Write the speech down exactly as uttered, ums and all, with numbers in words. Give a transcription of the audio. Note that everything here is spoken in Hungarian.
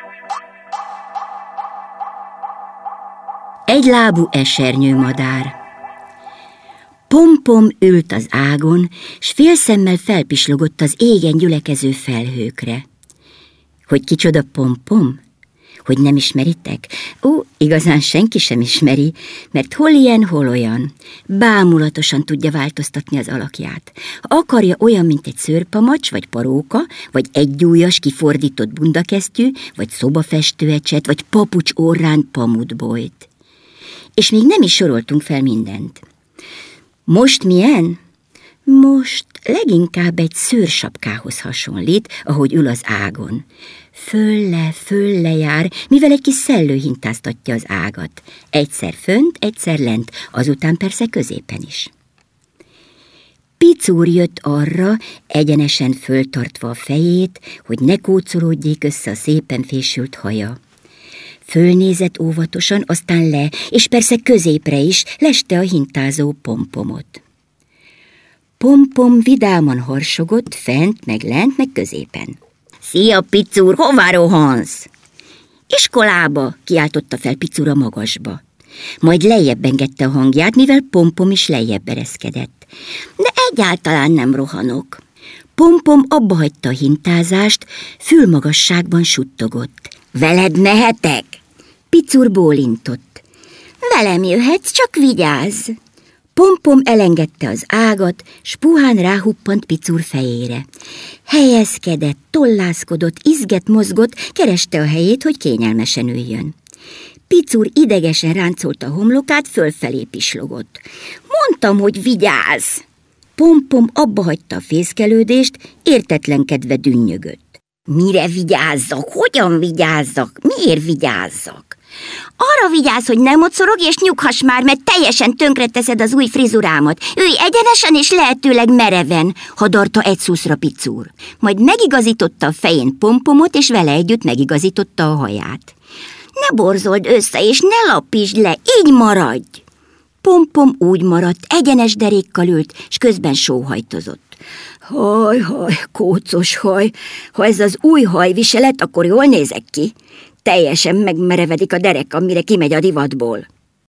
Egylábú esernyőmadár. Pom-pom ült az ágon, s félszemmel felpislogott az égen gyülekező felhőkre. Hogy kicsoda Pom-pom? Hogy nem ismeritek? Ó, igazán senki sem ismeri, mert hol ilyen, hol olyan. Bámulatosan tudja változtatni az alakját. Ha akarja, olyan, mint egy szőrpamacs, vagy paróka, vagy egyújas, kifordított bundakesztyű, vagy szobafestőecset, vagy papucs orrán pamutbojt. És még nem is soroltunk fel mindent. Most milyen? Most leginkább egy szőrsapkához hasonlít, ahogy ül az ágon. Fölle, fölle jár, mivel egy kis szellő hintáztatja az ágat. Egyszer fönt, egyszer lent, azután persze középen is. Picúr jött arra, egyenesen föltartva a fejét, hogy ne kócolódjék össze a szépen fésült haja. Fölnézett óvatosan, aztán le, és persze középre is leste a hintázó Pom-pomot. Pom-pom vidáman harsogott, fent, meg lent, meg középen. Szia, Picúr, hová rohansz? Iskolába, kiáltotta fel Picúr a magasba. Majd lejjebb engedte a hangját, mivel Pom-pom is lejjebb ereszkedett. De egyáltalán nem rohanok. Pom-pom abbahagyta a hintázást, fülmagasságban suttogott. Veled mehetek? Picúr bólintott. Velem jöhetsz, csak vigyázz! Pom-pom elengedte az ágat, s puhán ráhuppant Picúr fejére. Helyezkedett, tollászkodott, izget mozgott, kereste a helyét, hogy kényelmesen üljön. Picúr idegesen ráncolta a homlokát, fölfelé pislogott. Mondtam, hogy vigyázz! Pom-pom abbahagyta a fészkelődést, értetlenkedve dünnyögött. Mire vigyázzak? Hogyan vigyázzak? Miért vigyázzak? Arra vigyázz, hogy nem mocorog, és nyughass már, mert teljesen tönkreteszed az új frizurámat. Ülj egyenesen és lehetőleg mereven, hadarta egy szuszra Picúr. Majd megigazította a fején Pom-pomot, és vele együtt megigazította a haját. Ne borzold össze, és ne lapítsd le, így maradj! Pom-pom úgy maradt, egyenes derékkal ült, s közben sóhajtozott. Haj, haj, kócos haj, ha ez az új hajviselet, akkor jól nézek ki. Teljesen megmerevedik a derek, amire kimegy a divatból.